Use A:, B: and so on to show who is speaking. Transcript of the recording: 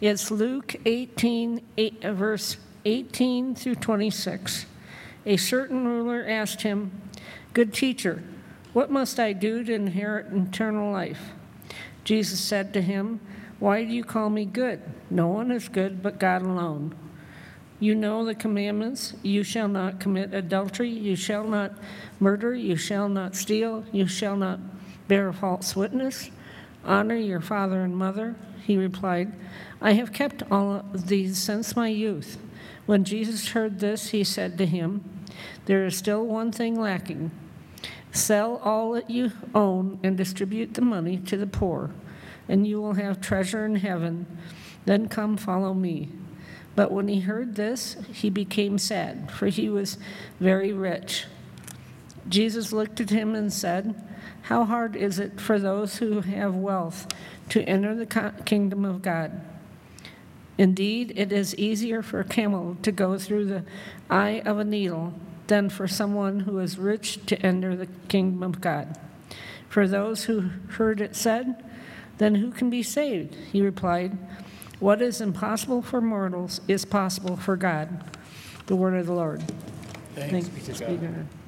A: It's Luke 18, verse 18 through 26. A certain ruler asked him, "Good teacher, what must I do to inherit eternal life?" Jesus said to him, "Why do you call me good? No one is good but God alone. You know the commandments. You shall not commit adultery. You shall not murder. You shall not steal. You shall not bear false witness. Honor your father and mother." He replied, "I have kept all of these since my youth." When Jesus heard this, he said to him, "There is still one thing lacking. Sell all that you own and distribute the money to the poor, and you will have treasure in heaven. Then come follow me." But when he heard this, he became sad, for he was very rich. Jesus looked at him and said, "How hard is it for those who have wealth to enter the kingdom of God? Indeed, it is easier for a camel to go through the eye of a needle than for someone who is rich to enter the kingdom of God." For those who heard it said, "Then who can be saved?" He replied, "What is impossible for mortals is possible for God." The word of the Lord.
B: Thanks be to God.